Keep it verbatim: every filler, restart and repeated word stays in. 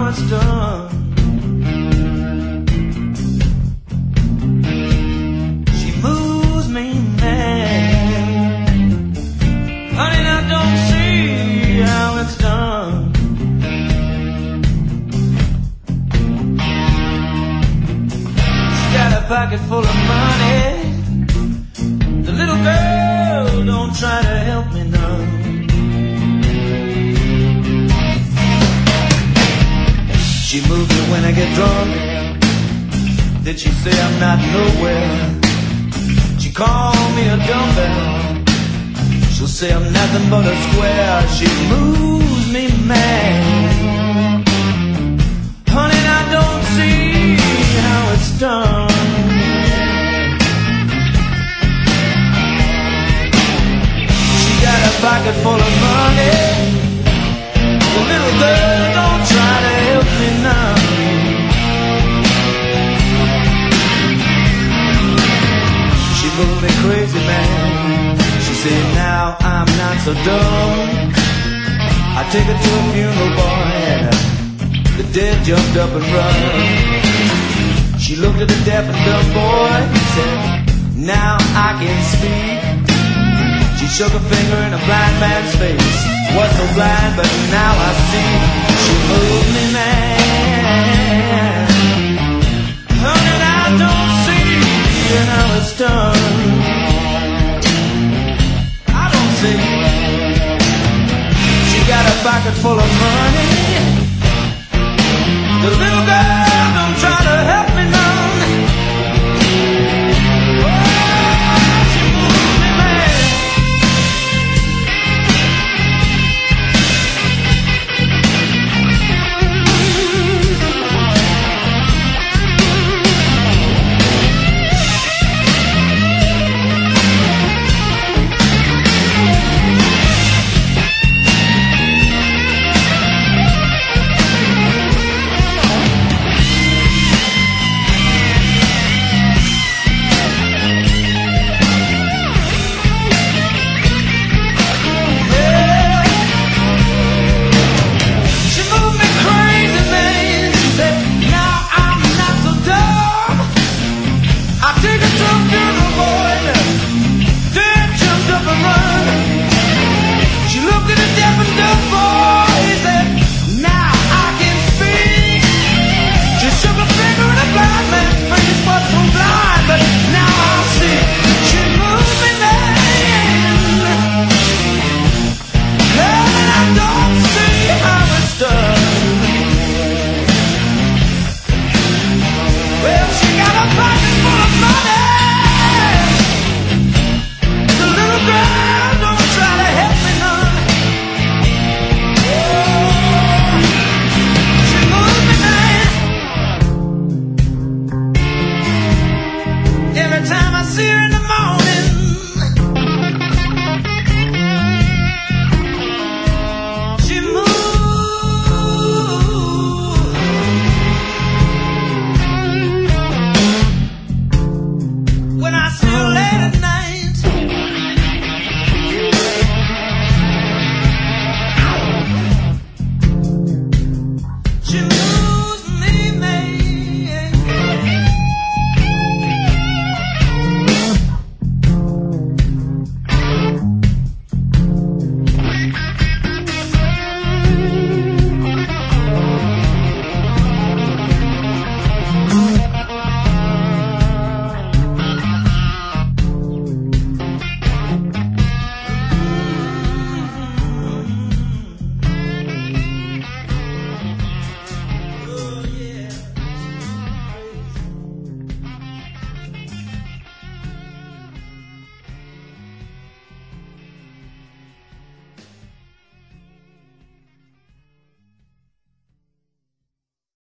how it's done. She moves me mad. Honey, now don't see how it's done. She got a pocket full of money. The little girl don't try to help me none. She moves me when I get drunk. Then she say I'm not nowhere. She call me a dumbbell. She'll say I'm nothing but a square. She moves me mad. Honey, I don't see how it's done. She got a pocket full of money. The little girl don't try to help me now. She moved me crazy, man. She said, now I'm not so dumb. I take her to a funeral, boy, and uh, the dead jumped up and run. She looked at the deaf and dumb boy and said, now I can speak. She shook her finger in a blind man's face. Was so blind, but now I see. She moved me, man. Honey, I don't see how it's done. I don't see. She got a pocket full of money.